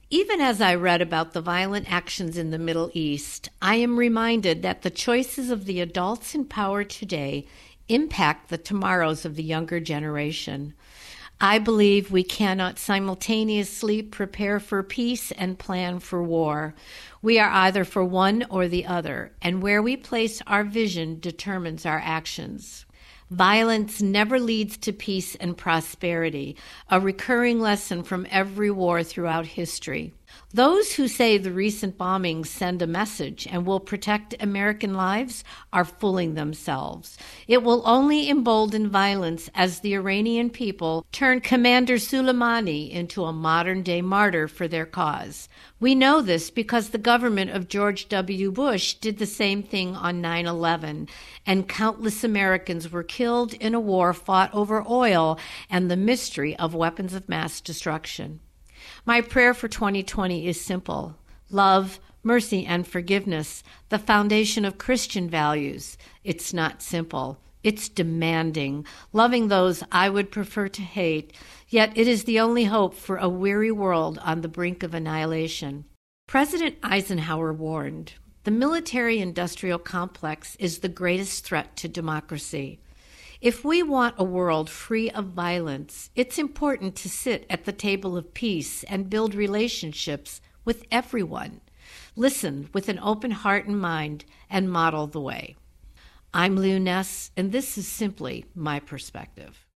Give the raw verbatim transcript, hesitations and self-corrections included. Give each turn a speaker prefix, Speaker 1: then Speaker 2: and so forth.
Speaker 1: Even as I read about the violent actions in the Middle East, I am reminded that the choices of the adults in power today impact the tomorrows of the younger generation. I believe we cannot simultaneously prepare for peace and plan for war. We are either for one or the other, and where we place our vision determines our actions. Violence never leads to peace and prosperity, a recurring lesson from every war throughout history. Those who say the recent bombings send a message and will protect American lives are fooling themselves. It will only embolden violence as the Iranian people turn Commander Soleimani into a modern-day martyr for their cause. We know this because the government of George W. Bush did the same thing on nine eleven, and countless Americans were killed in a war fought over oil and the mystery of weapons of mass destruction. My prayer for twenty twenty is simple: love, mercy, and forgiveness, the foundation of Christian values. It's not simple. It's demanding, loving those I would prefer to hate, yet it is the only hope for a weary world on the brink of annihilation. President Eisenhower warned, "The military-industrial complex is the greatest threat to democracy." If we want a world free of violence, it's important to sit at the table of peace and build relationships with everyone. Listen with an open heart and mind and model the way. I'm Lou Ness, and this is simply my perspective.